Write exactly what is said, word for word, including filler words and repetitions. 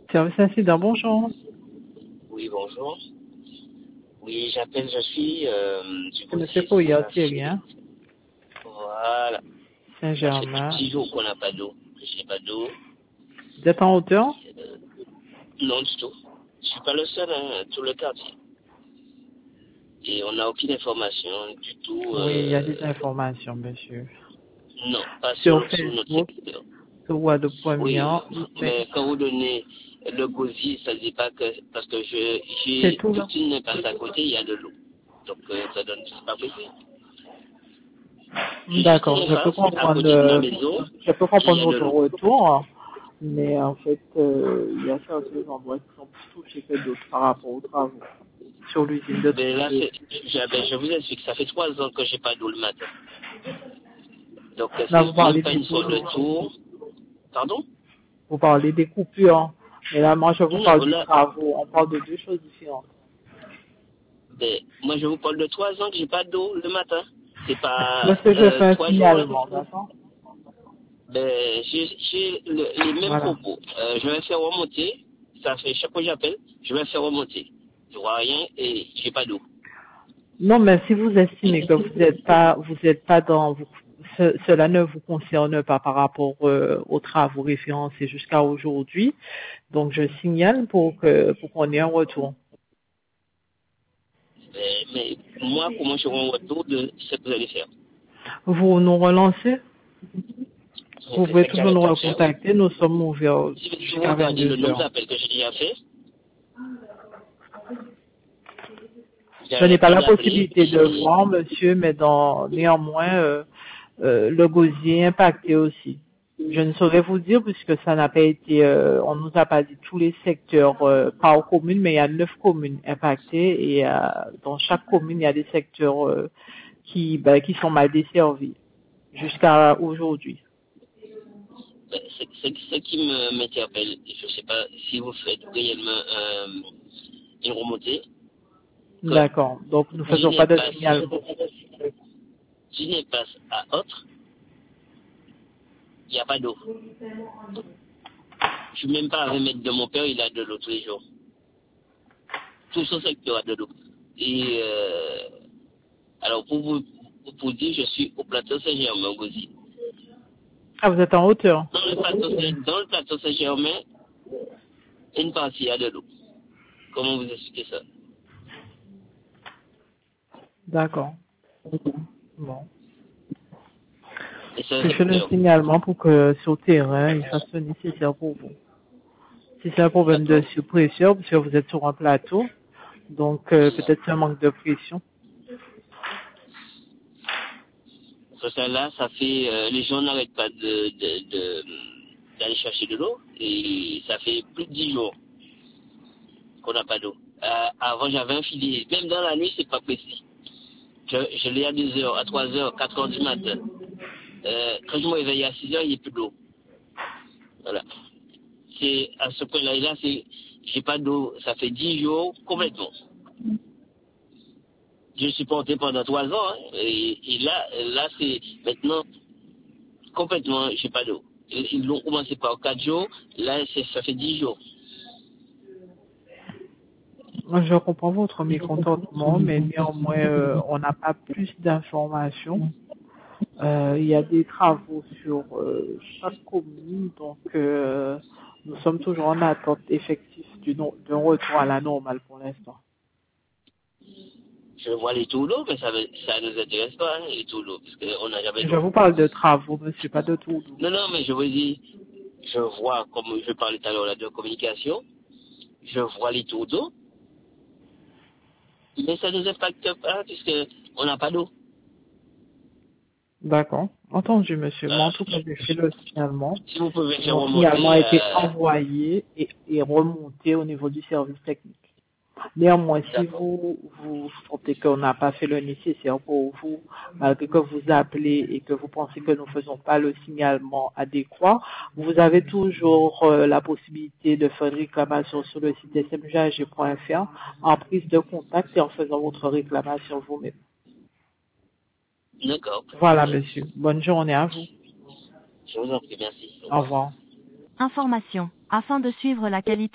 Service incident, bonjour. Oui, bonjour. Oui, j'appelle, je suis euh, du C'est Monsieur Gosier, Pouillat, ça Thierry, hein? fait, voilà, ça fait Saint-Germain. dix jours qu'on n'a pas d'eau, que je n'ai pas d'eau. Vous êtes en hauteur? Euh, non, du tout. Je suis pas le seul, hein, tout le quartier. Et on n'a aucune information du tout, Oui, il y a des euh, informations, monsieur. non, pas Sur sur, sur notre Facebook, secteur. sur Voix de Oui, Première, mais mais quand vous donnez le Gosier, ça ne dit pas que, parce que je c'est j'ai tout là. toute une passe à côté, il y a de l'eau. Donc euh, ça donne, c'est pas possible. J'ai juste une D'accord, je peux impasse à comprendre, côté de ma euh, maison je peux et il y comprendre a de votre l'eau. retour, mais en fait, euh, il y a certains endroits qui sont plus touchés que d'autres par rapport aux travaux sur l'usine de Mais là, de- c'est, je, ben, je vous explique, ça fait trois ans que j'ai pas d'eau le matin. Donc euh, Là, c'est vous même parlez pas des une sorte de boulots, tour. Pardon? vous parlez des coupures, mais là, moi, je vous parle Non, des là, travaux. On parle de deux choses différentes. ben, moi je vous parle de trois ans que j'ai pas d'eau le matin. C'est pas Parce que je euh, fais un trois jours, hein. signalement, d'accord? Ben, j'ai, j'ai le- les mêmes Voilà. propos. Euh, je vais faire remonter. Ça fait chaque fois que j'appelle, je vais faire remonter. Je vois rien et j'ai pas d'eau. Non, mais si vous estimez que vous n'êtes pas, vous êtes pas dans, vous- ce- cela ne vous concerne pas par rapport euh, aux travaux référencés jusqu'à aujourd'hui, donc je signale pour que pour qu'on ait un retour. Ben, mais moi, comment je rends retour de ce que vous allez faire? Vous nous relancez, vous C'est pouvez ça que toujours j'avais nous pas fait. recontacter, nous sommes ouverts Si, si vous jusqu'à regardez le vingt-deux nombre heures. d'appels que j'ai déjà fait, Je n'ai j'arrête pas pas la d'appeler possibilité de et voir, monsieur, mais dans, néanmoins, euh, euh, le gosier est impacté aussi. Je ne saurais vous dire puisque ça n'a pas été, euh, on nous a pas dit tous les secteurs euh, par commune, mais il y a neuf communes impactées et euh, dans chaque commune il y a des secteurs euh, qui, ben, qui sont mal desservis jusqu'à aujourd'hui. ben, c'est c'est ce qui me- m'interpelle. Je ne sais pas si vous faites réellement euh, une remontée, que D'accord. Donc nous faisons d'une pas de impasse, signalement. d'une impasse à autre, il n'y a pas d'eau. Je ne suis même pas à vingt mètres de mon père, il a de l'eau tous les jours. Tout ce secteur a de l'eau. Et euh, alors pour vous pour dire, je suis au plateau Saint-Germain, au Gosier. Ah, vous êtes en hauteur. Dans le plateau Saint- dans le plateau Saint-Germain, une partie a de l'eau. Comment vous expliquez ça? D'accord. Bon. Et c'est un Je fais le secteur. signalement pour que sur le terrain, il fasse le nécessaire pour vous. Si c'est un problème de D'accord. surpression, parce que vous êtes sur un plateau, donc euh, peut-être c'est un manque de pression. Ce ça là, ça fait euh, les gens n'arrêtent pas de, de, de- d'aller chercher de l'eau et ça fait plus de dix jours qu'on n'a pas d'eau. Euh, avant j'avais un filet, même dans la nuit c'est pas précis. Je, je l'ai à deux heures, à trois heures, quatre heures du matin. Euh, quand je me réveille à six heures, il n'y a plus d'eau. Voilà. C'est à ce point-là, et là c'est j'ai pas d'eau, ça fait dix jours complètement. Je suis porté pendant trois ans, hein, et, et là, là c'est maintenant complètement, j'ai pas d'eau. Ils ils l'ont commencé par quatre jours, là c'est- ça fait dix jours. Moi, je comprends votre mécontentement, mais néanmoins, euh, on n'a pas plus d'informations. Euh, il y a des travaux sur euh, chaque commune, donc euh, nous sommes toujours en attente effective du no- d'un retour à la normale pour l'instant. Je vois les taux d'eau, mais ça ne ça nous intéresse pas, hein, les taux d'eau, parce qu'on n'a jamais Je d'eau. vous parle de travaux, monsieur, pas de tout. Non, non, mais je vous dis, je vois, comme je parlais tout à l'heure là, de communication, je vois les taux d'eau, mais ça ne nous impacte pas, puisqu'on n'a pas d'eau. D'accord. Entendu, monsieur. Moi, en Voilà. tout cas, j'ai fait le signalement. Si vous pouvez faire Mon signalement remonter, a été euh, envoyé et, et remonté au niveau du service technique. Néanmoins, si d'accord. vous, vous sentez qu'on n'a pas fait le nécessaire pour vous, malgré que vous appelez et que vous pensez que nous ne faisons pas le signalement adéquat, vous avez toujours euh, la possibilité de faire une réclamation sur le site s m j a g point f r en prise de contact et en faisant votre réclamation vous-même. D'accord, pas de Voilà, problème. monsieur. Bonne journée à vous. Je vous en prie, merci. Au Au revoir. revoir. Information. Afin de suivre la qualité